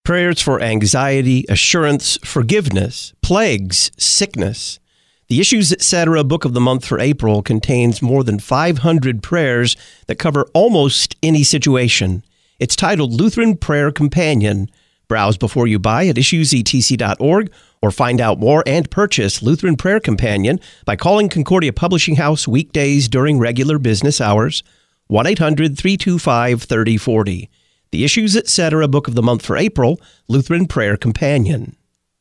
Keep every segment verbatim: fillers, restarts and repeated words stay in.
Prayers for anxiety, assurance, forgiveness, plagues, sickness. The Issues, et cetera. Book of the Month for April contains more than five hundred prayers that cover almost any situation. It's titled Lutheran Prayer Companion. Browse before you buy at issues e t c dot org or find out more and purchase Lutheran Prayer Companion by calling Concordia Publishing House weekdays during regular business hours, one eight hundred, three two five, three oh four oh. The Issues, et cetera. Book of the Month for April, Lutheran Prayer Companion.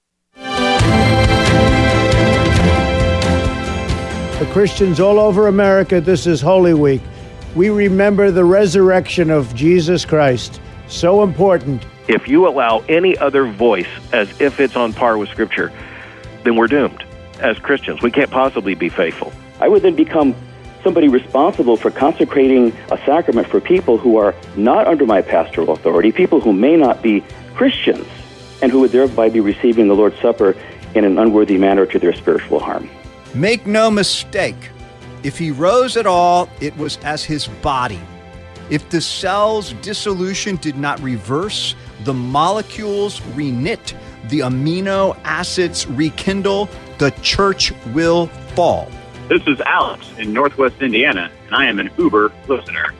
For Christians all over America, this is Holy Week. We remember the resurrection of Jesus Christ. So important. If you allow any other voice as if it's on par with Scripture, then we're doomed. As Christians, we can't possibly be faithful. I would then become somebody responsible for consecrating a sacrament for people who are not under my pastoral authority, people who may not be Christians, and who would thereby be receiving the Lord's Supper in an unworthy manner to their spiritual harm. Make no mistake, if he rose at all, it was as his body. If the cell's dissolution did not reverse, the molecules reknit, the amino acids rekindle, the church will fall. This is Alex in Northwest Indiana, and I am an Uber listener.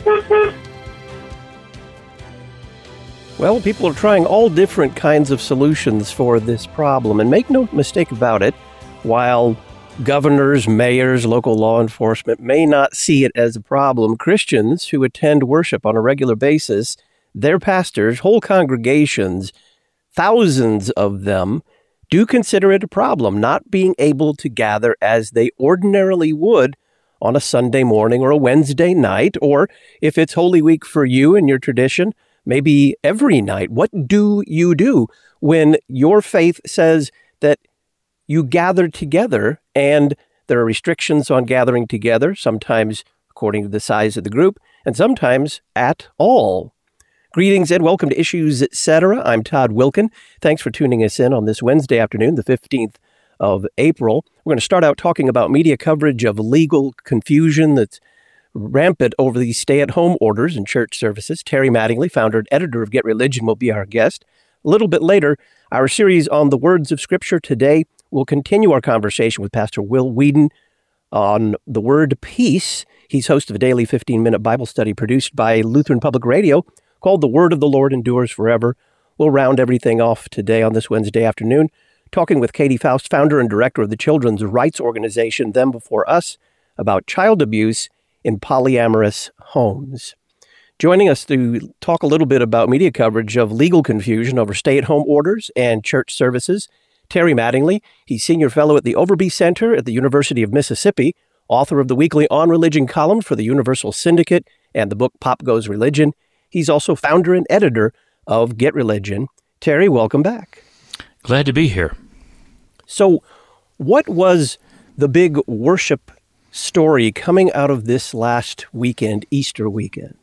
Well, people are trying all different kinds of solutions for this problem, and make no mistake about it, while governors, mayors, local law enforcement may not see it as a problem, Christians who attend worship on a regular basis, their pastors, whole congregations, thousands of them, do consider it a problem, not being able to gather as they ordinarily would on a Sunday morning or a Wednesday night, or if it's Holy Week for you and your tradition, maybe every night. What do you do when your faith says that you gather together and there are restrictions on gathering together, sometimes according to the size of the group, and sometimes at all? Greetings and welcome to Issues, et cetera. I'm Todd Wilkin. Thanks for tuning us in on this Wednesday afternoon, the fifteenth of April. We're going to start out talking about media coverage of legal confusion that's rampant over these stay-at-home orders and church services. Terry Mattingly, founder and editor of Get Religion, will be our guest. A little bit later, our series on the words of Scripture today will continue our conversation with Pastor Will Whedon on the word peace. He's host of a daily fifteen-minute Bible study produced by Lutheran Public Radio called The Word of the Lord Endures Forever. We'll round everything off today on this Wednesday afternoon, talking with Katie Faust, founder and director of the children's rights organization Them Before Us, about child abuse in polyamorous homes. Joining us to talk a little bit about media coverage of legal confusion over stay-at-home orders and church services, Terry Mattingly. He's senior fellow at the Overby Center at the University of Mississippi, author of the weekly On Religion column for the Universal Syndicate and the book Pop Goes Religion. He's also founder and editor of Get Religion. Terry, welcome back. Glad to be here. So what was the big worship story coming out of this last weekend, Easter weekend?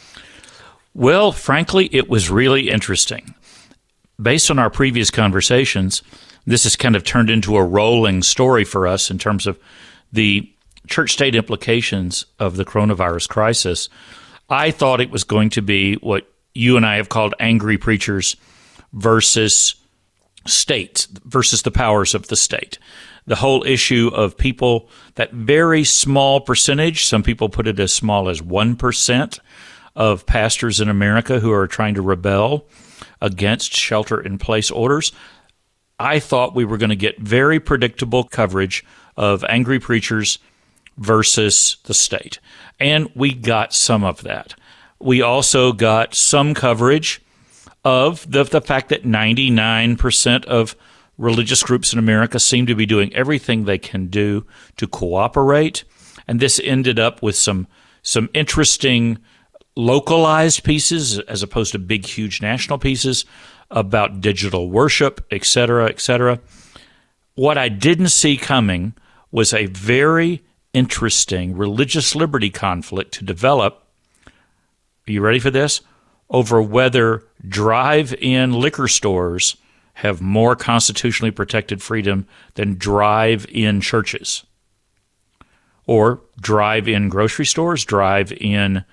Well, frankly, it was really interesting. Based on our previous conversations, this has kind of turned into a rolling story for us in terms of the church-state implications of the coronavirus crisis. I thought it was going to be what you and I have called angry preachers versus state, versus the powers of the state. The whole issue of people, that very small percentage, some people put it as small as one percent of pastors in America who are trying to rebel against shelter-in-place orders. I thought we were going to get very predictable coverage of angry preachers versus the state. And we got some of that. We also got some coverage of the, the fact that ninety-nine percent of religious groups in America seem to be doing everything they can do to cooperate. And this ended up with some some interesting localized pieces as opposed to big, huge national pieces about digital worship, et cetera, et cetera. What I didn't see coming was a very interesting religious liberty conflict to develop. Are you ready for this? Over whether drive-in liquor stores have more constitutionally protected freedom than drive-in churches, or drive-in grocery stores, drive-in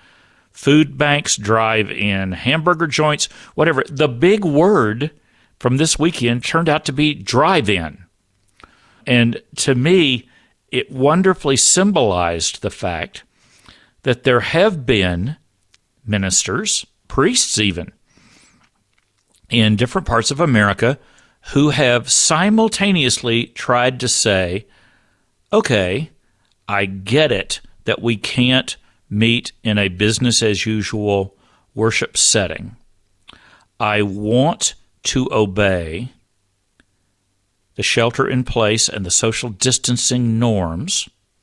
food banks, drive-in hamburger joints, whatever. The big word from this weekend turned out to be drive-in. And to me, it wonderfully symbolized the fact that there have been ministers, priests even, in different parts of America who have simultaneously tried to say, okay, I get it that we can't meet in a business-as-usual worship setting. I want to obey the shelter-in-place and the social distancing norms,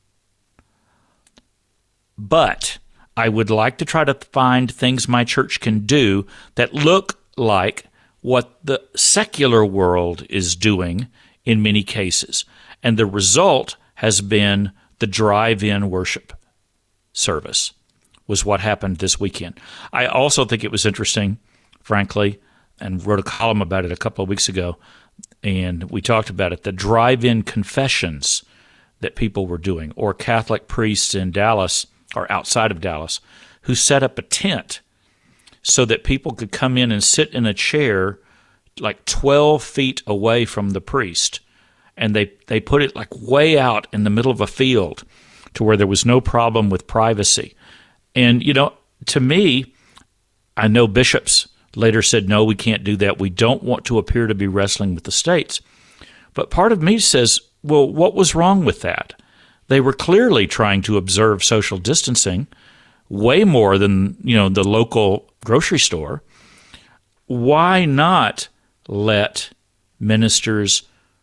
but I would like to try to find things my church can do that look like what the secular world is doing in many cases. And the result has been the drive-in worship service was what happened this weekend. I also think it was interesting, frankly, and wrote a column about it a couple of weeks ago, and we talked about it, the drive-in confessions that people were doing, or Catholic priests in Dallas or outside of Dallas who set up a tent so that people could come in and sit in a chair like twelve feet away from the priest. And they, they put it like way out in the middle of a field to where there was no problem with privacy. And, you know, to me, I know bishops later said, no, we can't do that. We don't want to appear to be wrestling with the states. But part of me says, well, what was wrong with that? They were clearly trying to observe social distancing way more than, you know, the local grocery store. Why not let ministers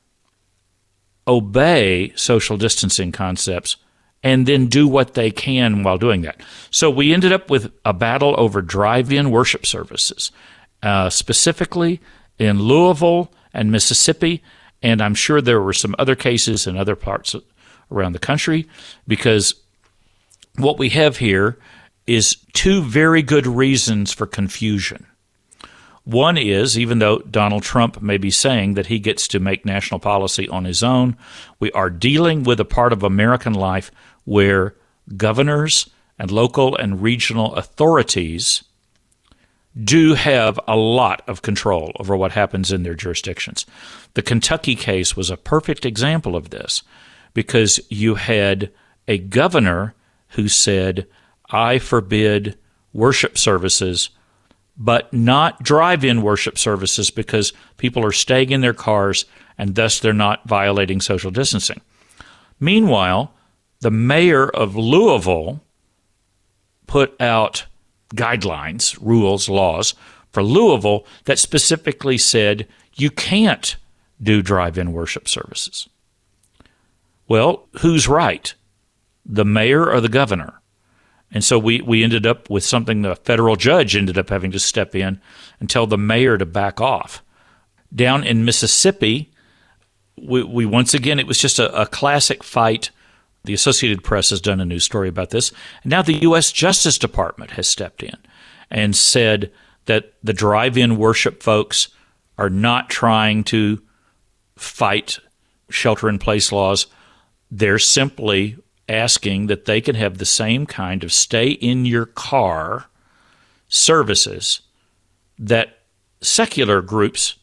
obey social distancing concepts and then do what they can while doing that? So we ended up with a battle over drive-in worship services, uh, specifically in Louisville and Mississippi, and I'm sure there were some other cases in other parts around the country, because what we have here is two very good reasons for confusion. One is, even though Donald Trump may be saying that he gets to make national policy on his own, we are dealing with a part of American life where governors and local and regional authorities do have a lot of control over what happens in their jurisdictions. The Kentucky case was a perfect example of this, because you had a governor who said, I forbid worship services, but not drive-in worship services, because people are staying in their cars and thus they're not violating social distancing. Meanwhile, the mayor of Louisville put out guidelines, rules, laws for Louisville that specifically said you can't do drive-in worship services. Well, who's right? The mayor or the governor? And so we, we ended up with something the federal judge ended up having to step in and tell the mayor to back off. Down in Mississippi, we, we once again, it was just a, a classic fight. The Associated Press has done a news story about this. And now the U S Justice Department has stepped in and said that the drive-in worship folks are not trying to fight shelter-in-place laws. They're simply asking that they can have the same kind of stay-in-your-car services that secular groups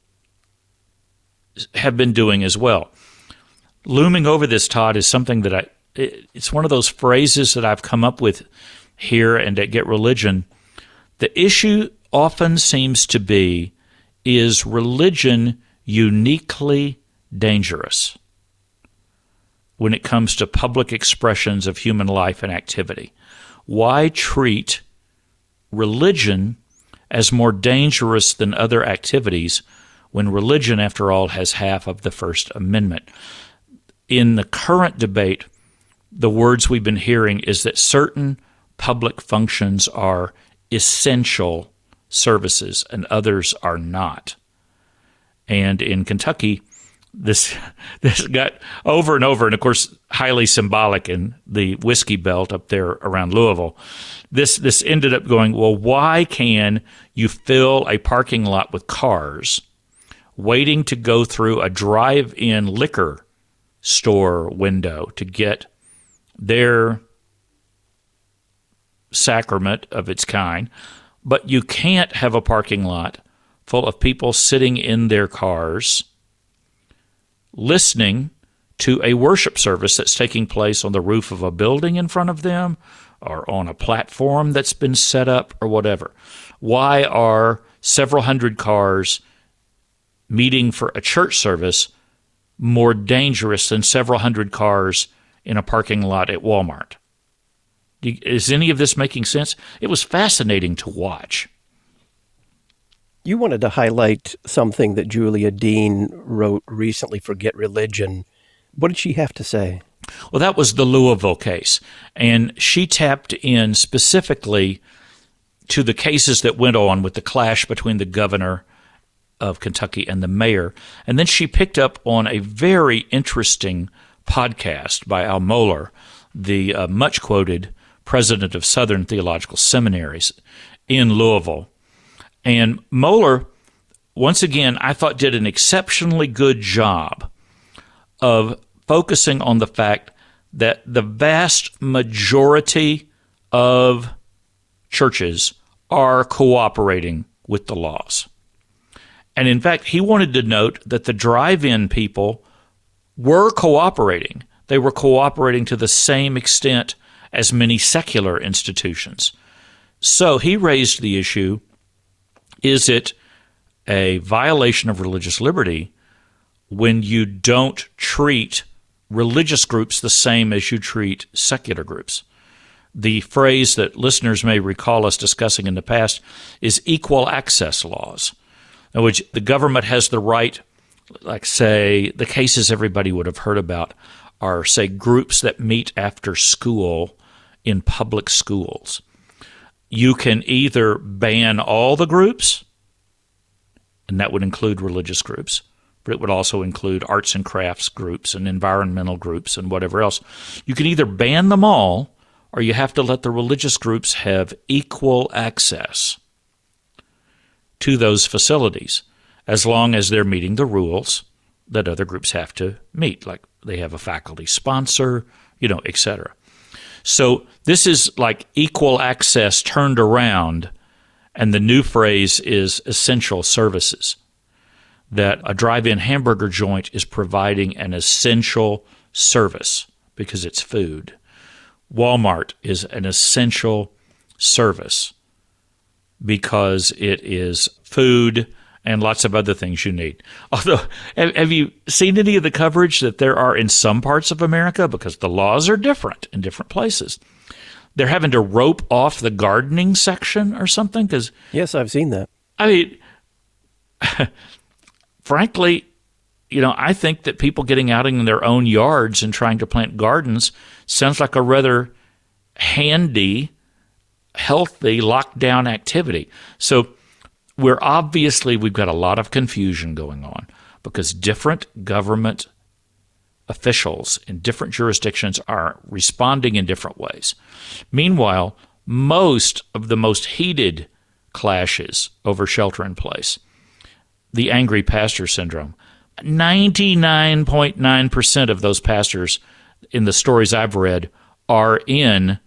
have been doing as well. Looming over this, Todd, is something that I, it's one of those phrases that I've come up with here and at Get Religion. The issue often seems to be, is religion uniquely dangerous when it comes to public expressions of human life and activity? Why treat religion as more dangerous than other activities when religion, after all, has half of the First Amendment? In the current debate, the words we've been hearing is that certain public functions are essential services and others are not. And in Kentucky, This this got over and over, and of course, highly symbolic in the whiskey belt up there around Louisville. This this ended up going, well, why can you fill a parking lot with cars waiting to go through a drive-in liquor store window to get their sacrament of its kind, but you can't have a parking lot full of people sitting in their cars listening to a worship service that's taking place on the roof of a building in front of them or on a platform that's been set up or whatever. Why are several hundred cars meeting for a church service more dangerous than several hundred cars in a parking lot at Walmart? Is any of this making sense? It was fascinating to watch. You wanted to highlight something that Julia Dean wrote recently for Get Religion. What did she have to say? Well, that was the Louisville case, and she tapped in specifically to the cases that went on with the clash between the governor of Kentucky and the mayor, and then she picked up on a very interesting podcast by Al Mohler, the uh, much-quoted president of Southern Theological Seminaries in Louisville. And Mohler, once again, I thought did an exceptionally good job of focusing on the fact that the vast majority of churches are cooperating with the laws. And in fact, he wanted to note that the drive-in people were cooperating. They were cooperating to the same extent as many secular institutions. So he raised the issue, is it a violation of religious liberty when you don't treat religious groups the same as you treat secular groups? The phrase that listeners may recall us discussing in the past is equal access laws, in which the government has the right, like, say, the cases everybody would have heard about are, say, groups that meet after school in public schools. You can either ban all the groups, and that would include religious groups, but it would also include arts and crafts groups and environmental groups and whatever else. You can either ban them all, or you have to let the religious groups have equal access to those facilities, as long as they're meeting the rules that other groups have to meet, like they have a faculty sponsor, you know, et cetera. So this is like equal access turned around, and the new phrase is essential services, that a drive-in hamburger joint is providing an essential service because it's food. Walmart is an essential service because it is food and lots of other things you need. Although, have you seen any of the coverage that there are in some parts of America, because the laws are different in different places, they're having to rope off the gardening section or something? Because yes, I've seen that. I mean, frankly, you know, I think that people getting out in their own yards and trying to plant gardens sounds like a rather handy, healthy lockdown activity. So we're obviously, we've got a lot of confusion going on because different government officials in different jurisdictions are responding in different ways. Meanwhile, most of the most heated clashes over shelter in place, the angry pastor syndrome, ninety-nine point nine percent of those pastors in the stories I've read are in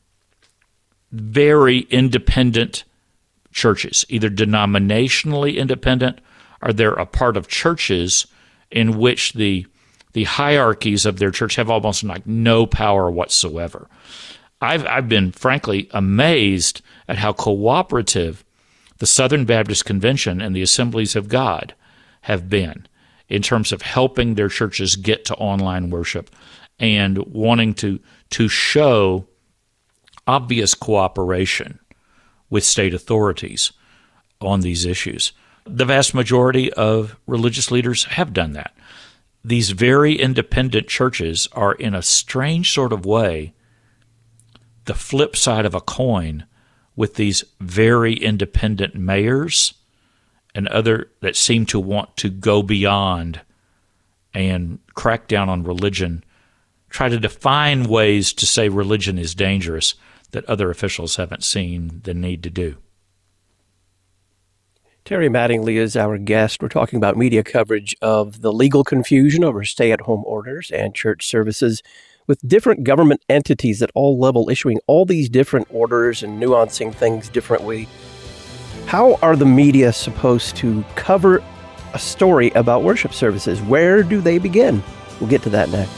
very independent churches, either denominationally independent or they're a part of churches in which the the hierarchies of their church have almost like no power whatsoever. I've I've been frankly amazed at how cooperative the Southern Baptist Convention and the Assemblies of God have been in terms of helping their churches get to online worship and wanting to to show obvious cooperation with state authorities on these issues. The vast majority of religious leaders have done that. These very independent churches are, in a strange sort of way, the flip side of a coin with these very independent mayors and other that seem to want to go beyond and crack down on religion, try to define ways to say religion is dangerous that other officials haven't seen the need to do. Terry Mattingly is our guest. We're talking about media coverage of the legal confusion over stay-at-home orders and church services. with different government entities at all levels issuing all these different orders and nuancing things differently, how are the media supposed to cover a story about worship services? Where do they begin? We'll get to that next.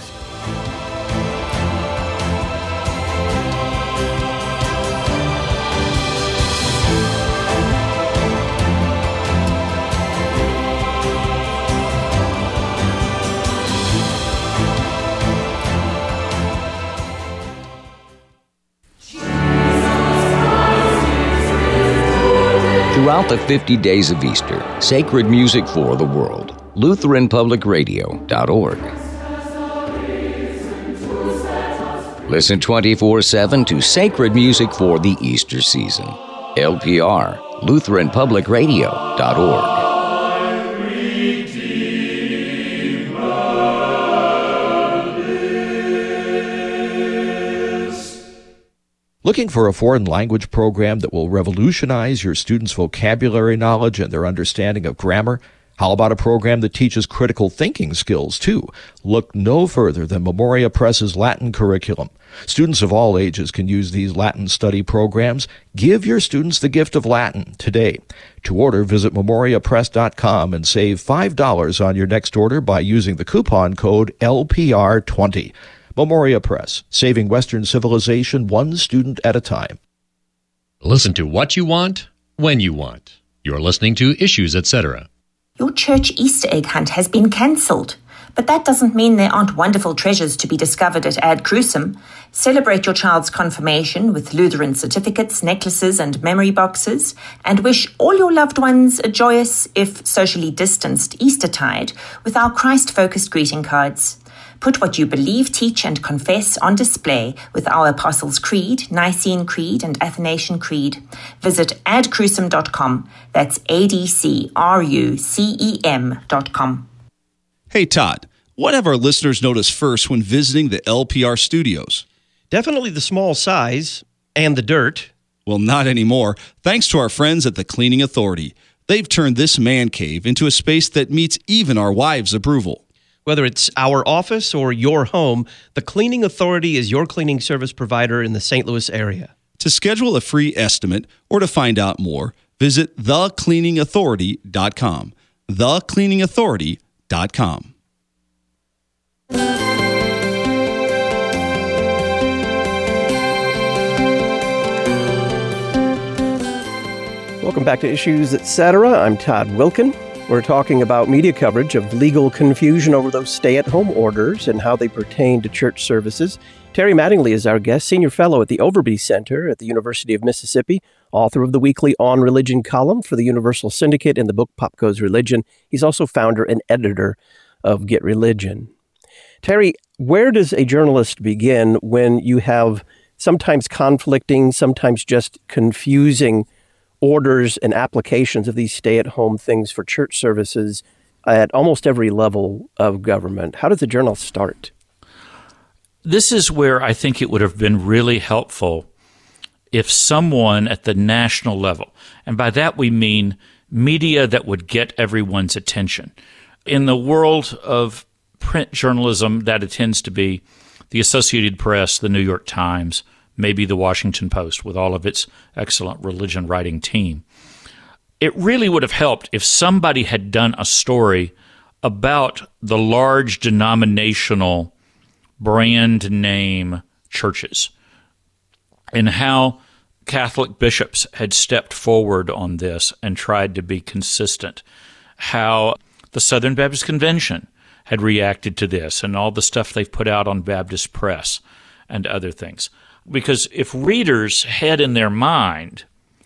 Throughout the fifty days of Easter, sacred music for the world. Lutheran Public Radio dot org. Listen twenty-four seven to sacred music for the Easter season. L P R, Lutheran Public Radio dot org. Looking for a foreign language program that will revolutionize your students' vocabulary knowledge and their understanding of grammar? How about a program that teaches critical thinking skills, too? Look no further than Memoria Press's Latin curriculum. Students of all ages can use these Latin study programs. Give your students the gift of Latin today. To order, visit memoria press dot com and save five dollars on your next order by using the coupon code L P R twenty. Memoria Press, saving Western civilization one student at a time. Listen to what you want, when you want. You're listening to Issues, et cetera. Your church Easter egg hunt has been cancelled, but that doesn't mean there aren't wonderful treasures to be discovered at Ad Crucem. Celebrate your child's confirmation with Lutheran certificates, necklaces, and memory boxes, and wish all your loved ones a joyous, if socially distanced, Eastertide with our Christ-focused greeting cards. Put what you believe, teach, and confess on display with our Apostles' Creed, Nicene Creed, and Athanasian Creed. Visit ad crucem dot com. That's A D C R U C E M dot com. Hey, Todd, what have our listeners noticed first when visiting the L P R studios? Definitely the small size and the dirt. Well, not anymore. Thanks to our friends at the Cleaning Authority. They've turned this man cave into a space that meets even our wives' approval. Whether it's our office or your home, the Cleaning Authority is your cleaning service provider in the Saint Louis area. To schedule a free estimate or to find out more, visit the cleaning authority dot com. the cleaning authority dot com. Welcome back to Issues, et cetera. I'm Todd Wilkin. We're talking about media coverage of legal confusion over those stay-at-home orders and how they pertain to church services. Terry Mattingly is our guest, senior fellow at the Overby Center at the University of Mississippi, author of the weekly On Religion column for the Universal Syndicate and the book Pop Goes Religion. He's also founder and editor of Get Religion. Terry, where does a journalist begin when you have sometimes conflicting, sometimes just confusing orders and applications of these stay-at-home things for church services at almost every level of government? How does a journalist start? This is where I think it would have been really helpful if someone at the national level, and by that we mean media that would get everyone's attention. In the world of print journalism, that tends to be the Associated Press, the New York Times, maybe the Washington Post with all of its excellent religion writing team. It really would have helped if somebody had done a story about the large denominational brand name churches and how Catholic bishops had stepped forward on this and tried to be consistent, how the Southern Baptist Convention had reacted to this and all the stuff they've put out on Baptist Press and other things. Because if readers had in their mind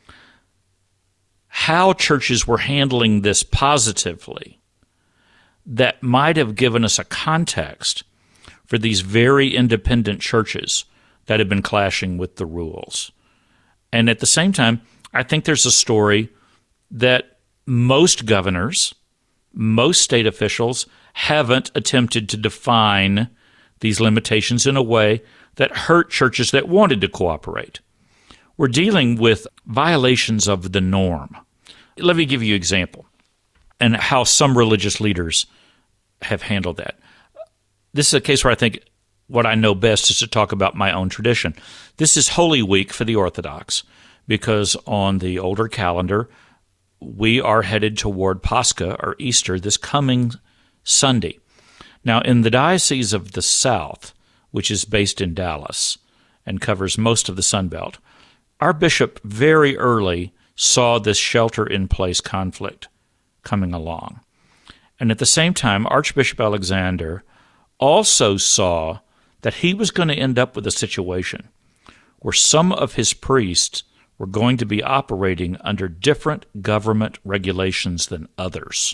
how churches were handling this positively, that might have given us a context for these very independent churches that have been clashing with the rules. And at the same time, I think there's a story that most governors, most state officials haven't attempted to define these limitations in a way that hurt churches that wanted to cooperate. We're dealing with violations of the norm. Let me give you an example and how some religious leaders have handled that. This is a case where I think what I know best is to talk about my own tradition. This is Holy Week for the Orthodox because on the older calendar, we are headed toward Pascha or Easter this coming Sunday. Now, in the Diocese of the South, which is based in Dallas and covers most of the Sun Belt, our bishop very early saw this shelter-in-place conflict coming along. And at the same time, Archbishop Alexander also saw that he was going to end up with a situation where some of his priests were going to be operating under different government regulations than others.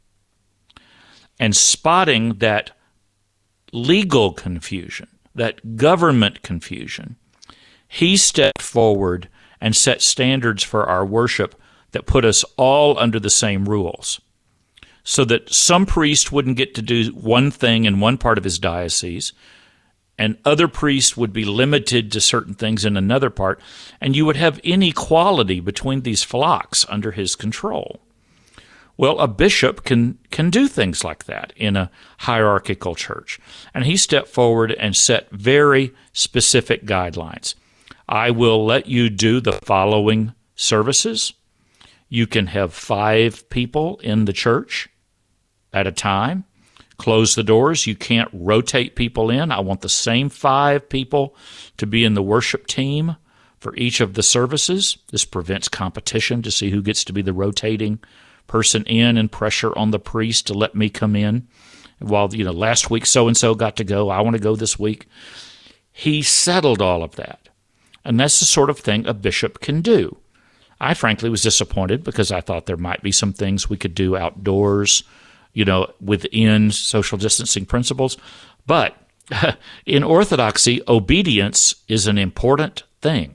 And spotting that legal confusion, that government confusion, he stepped forward and set standards for our worship that put us all under the same rules, so that some priest wouldn't get to do one thing in one part of his diocese, and other priests would be limited to certain things in another part, and you would have inequality between these flocks under his control. Well, a bishop can, can do things like that in a hierarchical church. And he stepped forward and set very specific guidelines. I will let you do the following services. You can have five people in the church at a time. Close the doors. You can't rotate people in. I want the same five people to be in the worship team for each of the services. This prevents competition to see who gets to be the rotating person in and pressure on the priest to let me come in. While, you know, last week so-and-so got to go, I want to go this week. He settled all of that. And that's the sort of thing a bishop can do. I frankly was disappointed because I thought there might be some things we could do outdoors, you know, within social distancing principles. But in Orthodoxy, obedience is an important thing.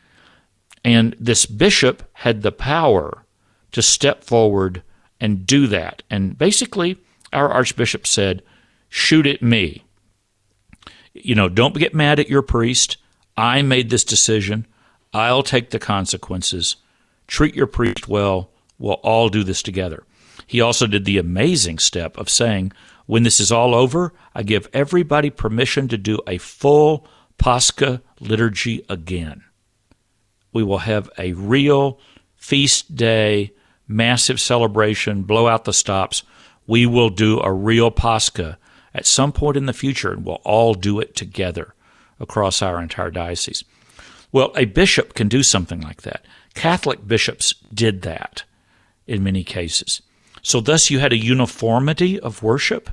And this bishop had the power to step forward and do that. And basically, our archbishop said, shoot at me. You know, don't get mad at your priest. I made this decision. I'll take the consequences. Treat your priest well. We'll all do this together. He also did the amazing step of saying, when this is all over, I give everybody permission to do a full Pascha liturgy again. We will have a real feast day, massive celebration, blow out the stops. We will do a real Pascha at some point in the future, and we'll all do it together across our entire diocese. Well, a bishop can do something like that. Catholic bishops did that in many cases. So thus you had a uniformity of worship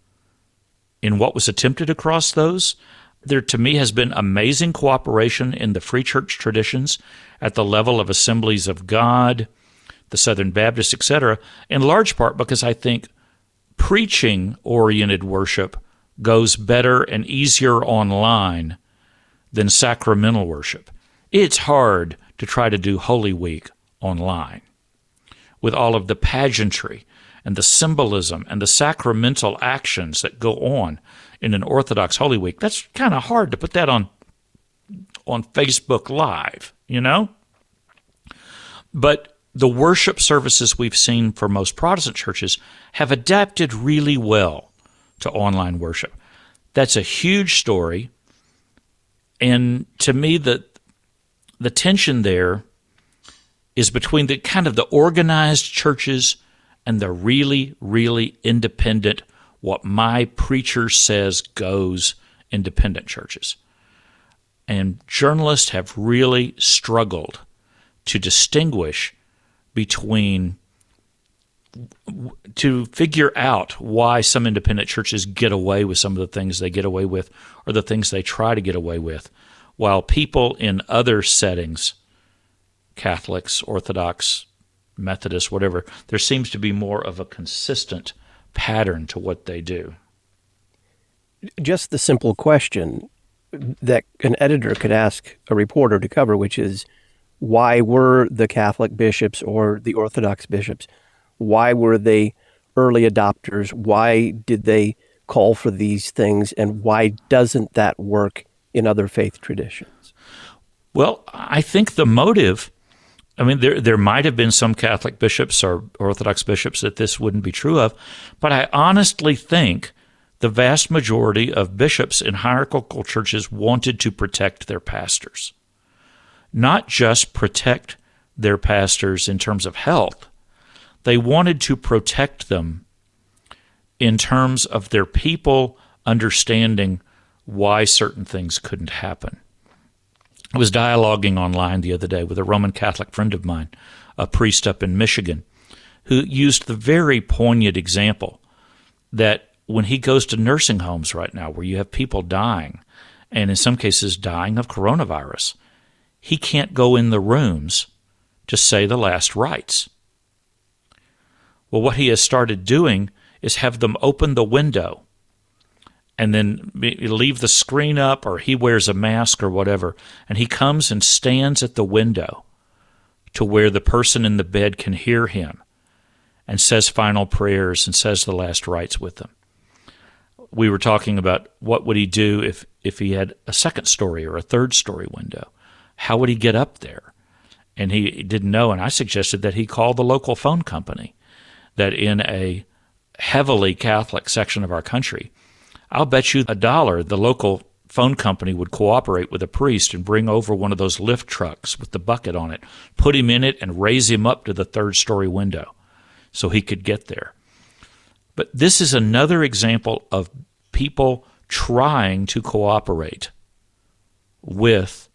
in what was attempted across those. There, to me, has been amazing cooperation in the Free Church traditions at the level of Assemblies of God, the Southern Baptists, et cetera, in large part because I think preaching-oriented worship goes better and easier online than sacramental worship. It's hard to try to do Holy Week online with all of the pageantry and the symbolism and the sacramental actions that go on in an Orthodox Holy Week. That's kind of hard to put that on on Facebook Live, you know? But the worship services we've seen for most Protestant churches have adapted really well to online worship. That's a huge story. And to me, the the tension there is between the kind of the organized churches and the really, really independent, what my preacher says goes, independent churches. And journalists have really struggled to distinguish between, to figure out why some independent churches get away with some of the things they get away with or the things they try to get away with, while people in other settings, Catholics, Orthodox, Methodists, whatever, there seems to be more of a consistent pattern to what they do. Just the simple question that an editor could ask a reporter to cover, which is, why were the Catholic bishops or the Orthodox bishops, why were they early adopters? Why did they call for these things? And why doesn't that work in other faith traditions? Well, I think the motive, I mean, there there might have been some Catholic bishops or Orthodox bishops that this wouldn't be true of, but I honestly think the vast majority of bishops in hierarchical churches wanted to protect their pastors. Not just protect their pastors in terms of health, they wanted to protect them in terms of their people understanding why certain things couldn't happen. I was dialoguing online the other day with a Roman Catholic friend of mine, a priest up in Michigan, who used the very poignant example that when he goes to nursing homes right now where you have people dying, and in some cases dying of coronavirus, he can't go in the rooms to say the last rites. Well, what he has started doing is have them open the window and then leave the screen up, or he wears a mask or whatever, and he comes and stands at the window to where the person in the bed can hear him and says final prayers and says the last rites with them. We were talking about what would he do if, if he had a second story or a third story window. How would he get up there? And he didn't know, and I suggested that he call the local phone company, that in a heavily Catholic section of our country, I'll bet you a dollar the local phone company would cooperate with a priest and bring over one of those lift trucks with the bucket on it, put him in it, and raise him up to the third story window so he could get there. But this is another example of people trying to cooperate with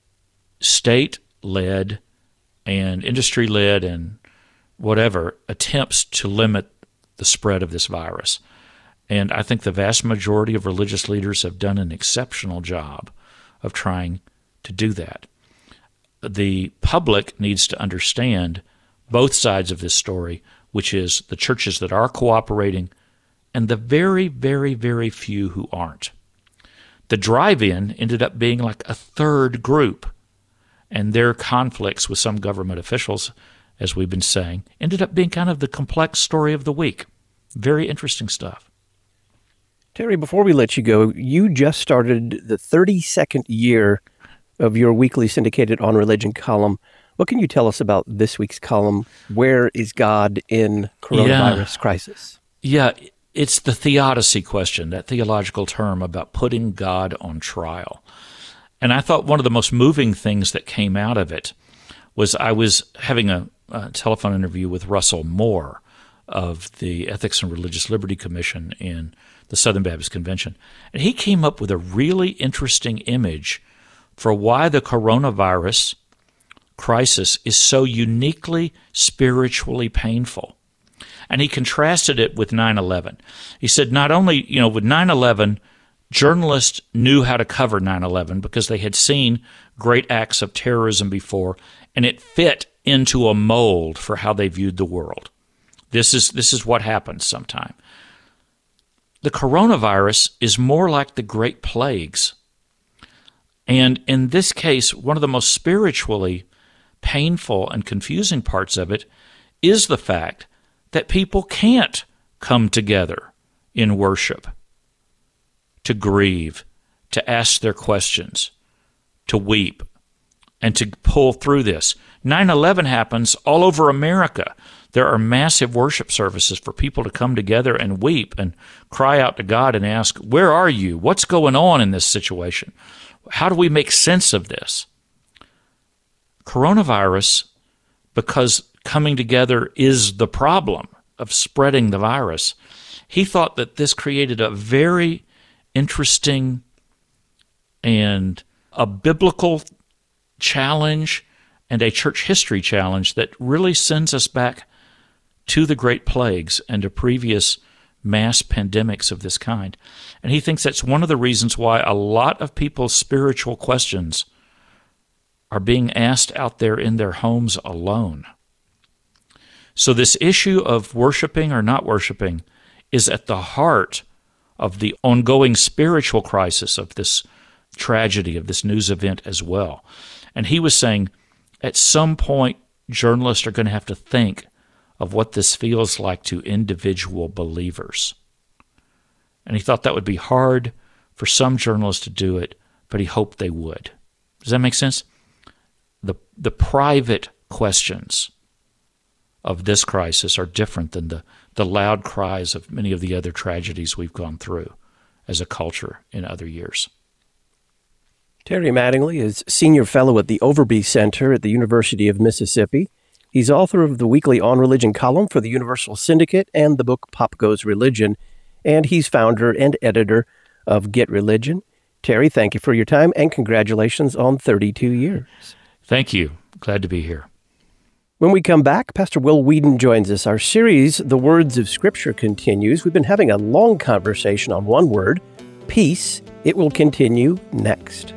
state-led and industry-led and whatever attempts to limit the spread of this virus. And I think the vast majority of religious leaders have done an exceptional job of trying to do that. The public needs to understand both sides of this story, which is the churches that are cooperating and the very, very, very few who aren't. The drive-in ended up being like a third group, and their conflicts with some government officials, as we've been saying, ended up being kind of the complex story of the week. Very interesting stuff. Terry, before we let you go, you just started the thirty-second year of your weekly syndicated On Religion column. What can you tell us about this week's column, Where is God in Coronavirus yeah. Crisis? Yeah, it's the theodicy question, that theological term about putting God on trial. And I thought one of the most moving things that came out of it was I was having a, a telephone interview with Russell Moore of the Ethics and Religious Liberty Commission in the Southern Baptist Convention. And he came up with a really interesting image for why the coronavirus crisis is so uniquely spiritually painful. And he contrasted it with nine eleven. He said not only, you know, with nine eleven, journalists knew how to cover nine eleven because they had seen great acts of terrorism before, and it fit into a mold for how they viewed the world. This is this is what happens sometime. The coronavirus is more like the Great Plagues. And in this case, one of the most spiritually painful and confusing parts of it is the fact that people can't come together in worship to grieve, to ask their questions, to weep, and to pull through this. nine eleven happens all over America. There are massive worship services for people to come together and weep and cry out to God and ask, where are you? What's going on in this situation? How do we make sense of this? Coronavirus, because coming together is the problem of spreading the virus, he thought that this created a very interesting and a biblical challenge and a church history challenge that really sends us back to the Great Plagues and to previous mass pandemics of this kind. And he thinks that's one of the reasons why a lot of people's spiritual questions are being asked out there in their homes alone. So this issue of worshiping or not worshiping is at the heart of the ongoing spiritual crisis of this tragedy, of this news event as well. And he was saying, at some point, journalists are going to have to think of what this feels like to individual believers. And he thought that would be hard for some journalists to do it, but he hoped they would. Does that make sense? The, the private questions of this crisis are different than the the loud cries of many of the other tragedies we've gone through as a culture in other years. Terry Mattingly is Senior Fellow at the Overby Center at the University of Mississippi. He's author of the weekly On Religion column for the Universal Syndicate and the book Pop Goes Religion, and he's founder and editor of Get Religion. Terry, thank you for your time, and congratulations on thirty-two years. Thank you. Glad to be here. When we come back, Pastor Will Weedon joins us. Our series, The Words of Scripture, continues. We've been having a long conversation on one word, peace. It will continue next.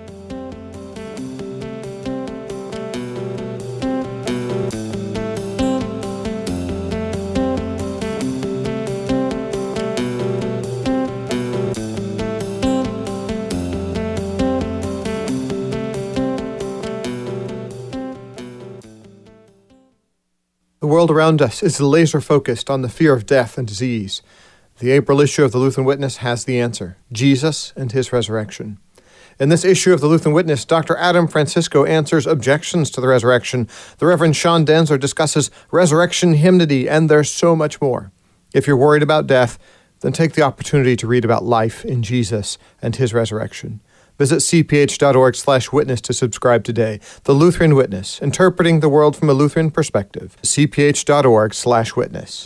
The world around us is laser-focused on the fear of death and disease. The April issue of the Lutheran Witness has the answer: Jesus and his resurrection. In this issue of the Lutheran Witness, Doctor Adam Francisco answers objections to the resurrection. The Reverend Sean Danzer discusses resurrection hymnody, and there's so much more. If you're worried about death, then take the opportunity to read about life in Jesus and his resurrection. Visit cph.org slash witness to subscribe today. The Lutheran Witness, interpreting the world from a Lutheran perspective. cph.org slash witness.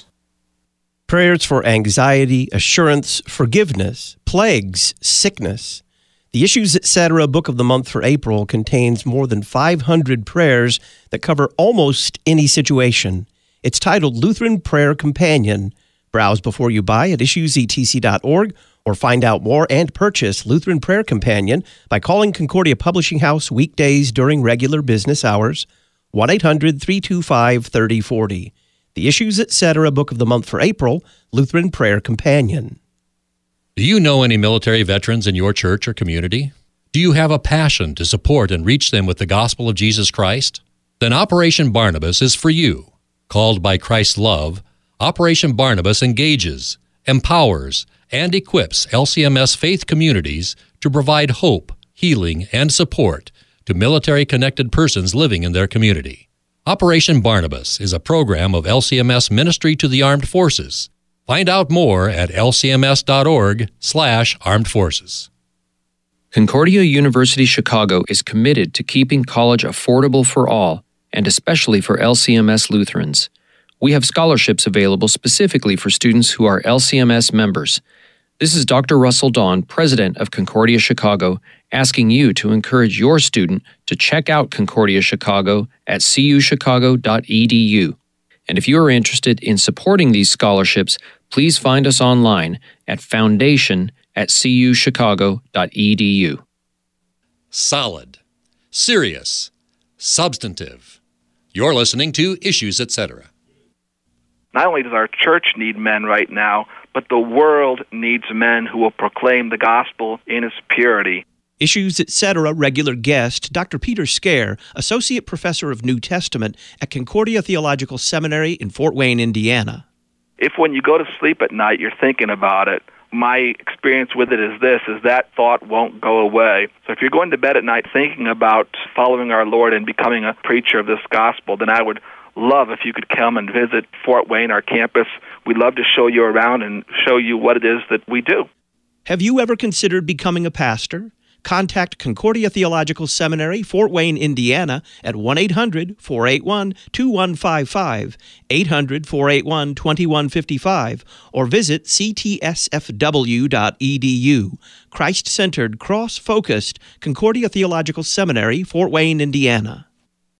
Prayers for anxiety, assurance, forgiveness, plagues, sickness. The Issues Etc. Book of the Month for April contains more than five hundred prayers that cover almost any situation. It's titled Lutheran Prayer Companion. Browse before you buy at issues e t c dot org or find out more and purchase Lutheran Prayer Companion by calling Concordia Publishing House weekdays during regular business hours, one eight hundred three two five three oh four oh. The Issues Etc. Book of the Month for April, Lutheran Prayer Companion. Do you know any military veterans in your church or community? Do you have a passion to support and reach them with the gospel of Jesus Christ? Then Operation Barnabas is for you. Called by Christ's love, Operation Barnabas engages, empowers, and equips L C M S faith communities to provide hope, healing, and support to military-connected persons living in their community. Operation Barnabas is a program of L C M S Ministry to the Armed Forces. Find out more at lcms.org slash armed forces. Concordia University Chicago is committed to keeping college affordable for all, and especially for L C M S Lutherans. We have scholarships available specifically for students who are L C M S members. This is Doctor Russell Dawn, president of Concordia Chicago, asking you to encourage your student to check out Concordia Chicago at c u chicago dot e d u. And if you are interested in supporting these scholarships, please find us online at foundation at c u chicago dot e d u. Solid, serious, substantive. You're listening to Issues Etc. Not only does our church need men right now, but the world needs men who will proclaim the gospel in its purity. Issues Etc. regular guest, Doctor Peter Scare, Associate Professor of New Testament at Concordia Theological Seminary in Fort Wayne, Indiana. If when you go to sleep at night you're thinking about it, my experience with it is this, is that thought won't go away. So if you're going to bed at night thinking about following our Lord and becoming a preacher of this gospel, then I would love if you could come and visit Fort Wayne, our campus. We'd love to show you around and show you what it is that we do. Have you ever considered becoming a pastor? Contact Concordia Theological Seminary, Fort Wayne, Indiana at one eight hundred four eight one two one five five, eight hundred four eight one two one five five, or visit c t s f w dot e d u. Christ-centered, cross-focused Concordia Theological Seminary, Fort Wayne, Indiana.